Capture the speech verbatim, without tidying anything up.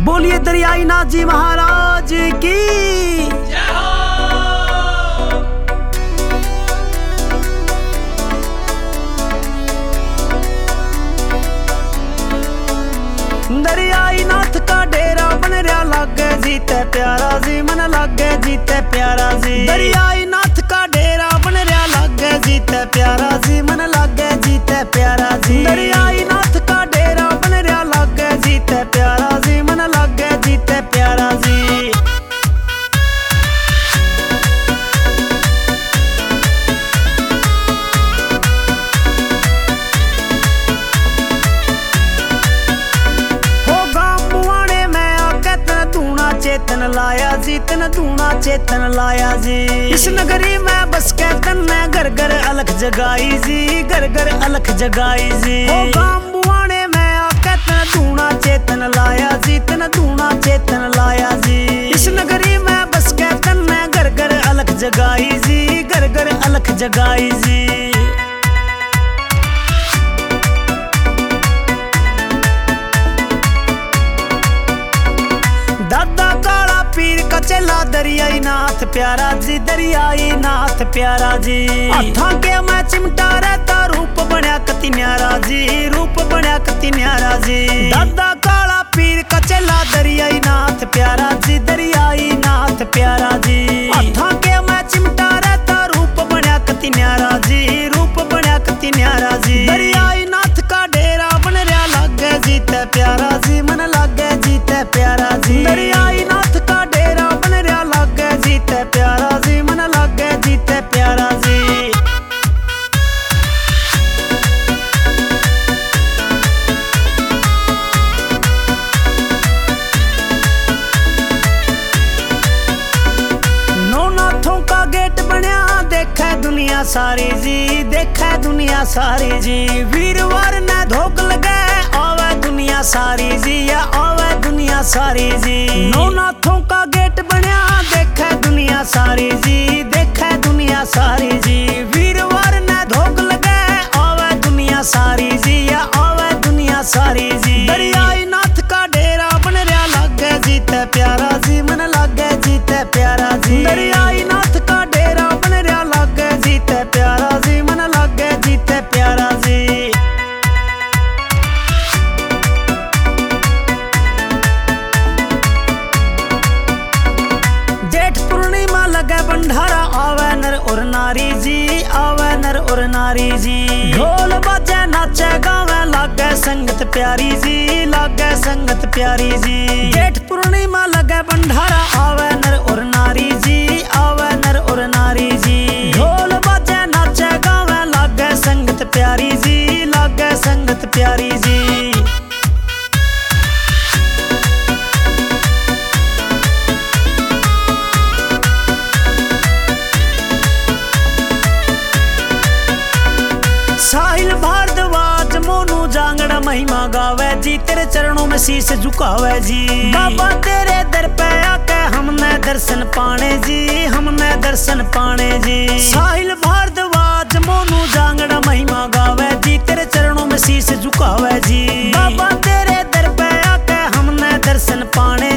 बोलिए दरियाई नाथ जी महाराज की जय हो। दरियाई नाथ का डेरा बन रहा लागे जीते प्यारा जी मन लागे जीते प्यारा जी। दरियाई नाथ का डेरा बन रहा लागे जीते प्यारा जी मन लागे जीते प्यारा जी। दरियाई नाथ का डेरा बन रहा लागे जीते प्यारा जी मन लागे जीते प्यारा जी। चेतन लाया जी तन धूना चेतन लाया जी। इस नगरी में बस के तन ने घर घर अलख जगाई जी घर घर अलख जगाई जी। ओ गाम बुआने में आके तन धूना चेतन लाया जी तन धूना चेतन लाया जी। इस नगरी में बस के तन ने घर घर अलख जगाई जी घर घर अलख जगाई जी। दादा काला पीर का चला दरियाई नाथ प्यारा जी दरियाई नाथ प्यारा जी। हथा के मैं चिमटा रहता रूप बनया कति न्यारा जी रूप बनया कति न्यारा जी। दादा काला पीर का चला दरियाई नाथ प्यारा जी दरियाई नाथ प्यारा जी। हथा के मैं चिमटा रहता रूप बनया कति न्यारा जी रूप बनया कति न्यारा जी। दरियाई नाथ का डेरा बन रहा लागे जीते प्यारा जी मन लागे जीते प्यारा जी। दरियाई नाथ का डेरा बन रहा लागे जीते प्यारा जी मन लागे जीते प्यारा जी। नौनाथों का गेट बनया देखा दुनिया सारी जी देखा दुनिया सारी जी। वीरवार ने धोख लगे आवे दुनिया सारी जी या आवे दुनिया सारी जी। नौनाथों का गेट बनया देखा दुनिया सारी जी देखा दुनिया सारी जी। वीरवार ने धोख लगे आवे दुनिया सारी जी या आवे दुनिया सारी जी। दरियाई नाथ का डेरा बन रहा लागे जीते प्यारा जी मन लागे जीते प्यारा जी। दरियाई नाथ का डेरा बन रहा लागे जीते प्यारा जी मन लागे जीते प्यारा जी। जेठ पूर्णिमा लगे भंडारा आवे नर और नारी जी आवे नर और नारी जी। ढोल बाजे नाचे गावे लागे संगत प्यारी जी लागे संगत प्यारी जी। जेठ पूर्णिमा लगे भंडारा आवे नर और नारी जी आवे नर और नारी जी। ढोल बाजे नाचे गावे लागे संगत प्यारी जी लागे संगत प्यारी जी। साहिल भारद्वाज मोनू जांगड़ा महिमा गावे जी तेरे चरणों में शीश झुकावे जी। बाबा तेरे दर पे आके हमने दर्शन पाने जी हमने दर्शन पाने जी। साहिल भारद्वाज मोनू जांगड़ा महिमा गावे जी तेरे चरणों में शीश झुकावे जी। बाबा तेरे दर पे आके हमने दर्शन पाने